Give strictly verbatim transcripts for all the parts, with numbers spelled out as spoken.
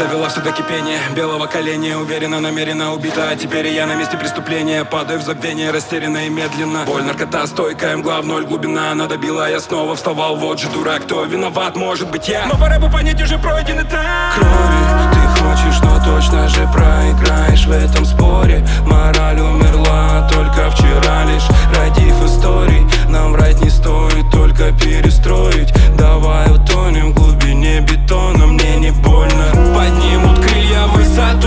довела все до кипения белого коленя. Уверенно, намеренно убита, а теперь я на месте преступления. Падаю в забвение, растерянно и медленно. Боль, наркота, стойкая, мгла, в ноль глубина. Она добила, я снова вставал, вот же дурак. Кто виноват, может быть я, но пора бы понять, уже пройден этап крови. Ты хочешь, но точно же проиграешь в этом споре. Мораль умерла только вчера лишь, родив историй. Нам врать не стоит, только перестроить. Давай утонем в глубине бетона, мне не больно. Поднимут крылья в высоту,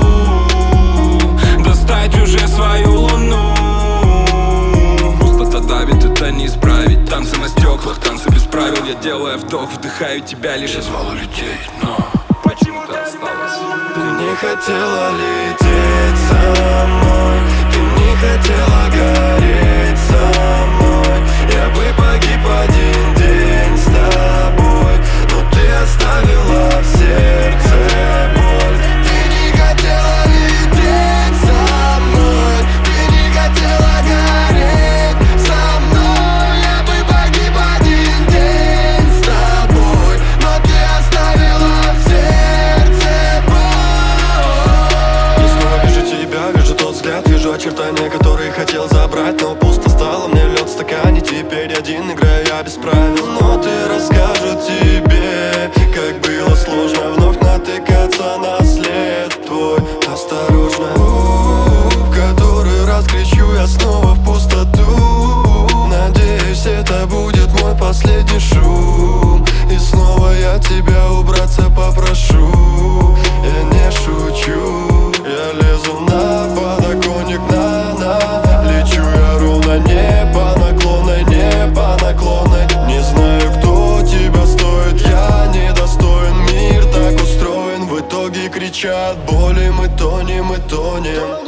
достать уже свою луну. Пустота давит, это не исправить. Танцы на стеклах, танцы без правил. Я делаю вдох, вдыхаю тебя лишь. Я звал улететь, но почему ты осталась? Ты не хотела лететь со мной, ты не хотела гореть со мной. Я бы погиб один день с тобой, но ты оставила в сердце боль. Ты не хотела лететь со мной, ты не хотела гореть со мной. Я бы погиб один день с тобой, но ты оставила в сердце боль. Я снова вижу тебя, вижу тот взгляд, вижу очертания, которые хотел забрать, но пусто стало, мне лед в стакане. Теперь один играю я без правил, но ты расскажет тебе, как было сложно вновь натыкаться на след твой. Осторожно, в который раз кричу я снова в пустоту. Надеюсь, это будет мой последний шум, и снова я тебя убраться попрошу. Я не шучу, я лезу на подоконник, на-на. Лечу я ровно, не по наклонной, не по наклонной. Не знаю, кто тебя стоит, я недостоин. Мир так устроен, в итоге кричат боли. Мы тонем, мы тонем.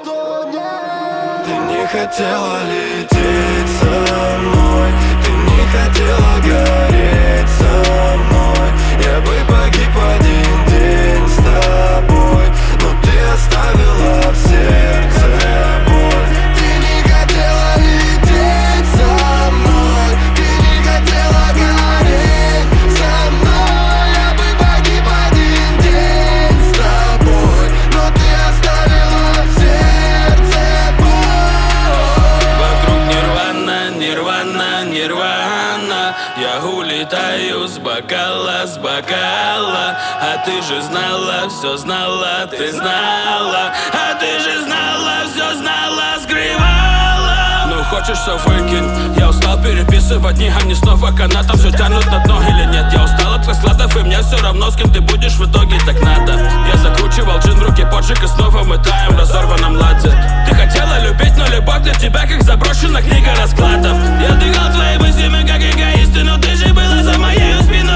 Ты не хотела лететь со мной, ты не хотела гореть со мной. Я бы погиб один день с тобой, но ты оставила в сердце боль. Ты не хотела лететь со мной, ты не хотела гореть со мной. Я бы погиб один день с тобой, но ты оставила в сердце боль. Вокруг нирвана, нирвана, нирвана. Я улетаю с бокала, с бокала. А ты же знала, все знала, ты знала. А ты же знала, все знала, скрывала. Ну хочешь, все выкинь. Я устал переписывать дни, они снова канатом все тянут на дно или нет. Я устал от раскладов, и мне все равно, с кем ты будешь в итоге, так надо. Я закручивал джин в руке, поджиг, и снова мы таем в разорванном ладе. Ты хотела любить, но любовь для тебя как заброшена книга раскладов. Я дыхал твоими мыслями, как эгоисты, но ты же была за моей спиной.